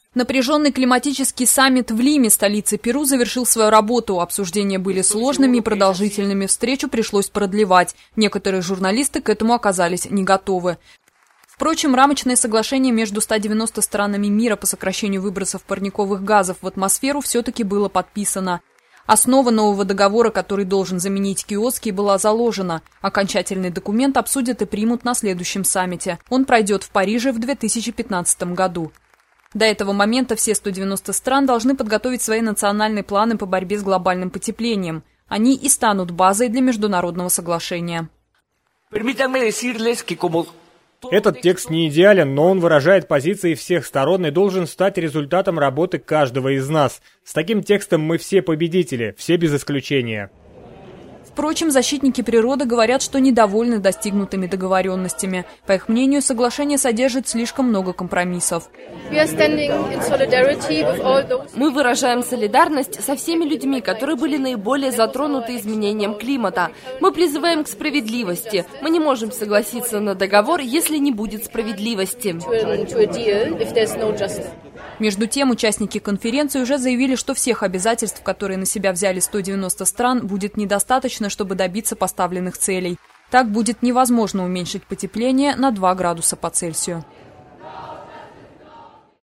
Напряженный климатический саммит в Лиме, столице Перу, завершил свою работу. Обсуждения были сложными и продолжительными. Встречу пришлось продлевать. Некоторые журналисты к этому оказались не готовы. Впрочем, рамочное соглашение между 190 странами мира по сокращению выбросов парниковых газов в атмосферу все-таки было подписано. Основа нового договора, который должен заменить Киотский, была заложена. Окончательный документ обсудят и примут на следующем саммите. Он пройдет в Париже в 2015 году. До этого момента все 190 стран должны подготовить свои национальные планы по борьбе с глобальным потеплением. Они и станут базой для международного соглашения. Этот текст не идеален, но он выражает позиции всех сторон и должен стать результатом работы каждого из нас. С таким текстом мы все победители, все без исключения. Впрочем, защитники природы говорят, что недовольны достигнутыми договоренностями. По их мнению, соглашение содержит слишком много компромиссов. Мы выражаем солидарность со всеми людьми, которые были наиболее затронуты изменением климата. Мы призываем к справедливости. Мы не можем согласиться на договор, если не будет справедливости. Между тем, участники конференции уже заявили, что всех обязательств, которые на себя взяли 190 стран, будет недостаточно, чтобы добиться поставленных целей. Так будет невозможно уменьшить потепление на 2 градуса по Цельсию.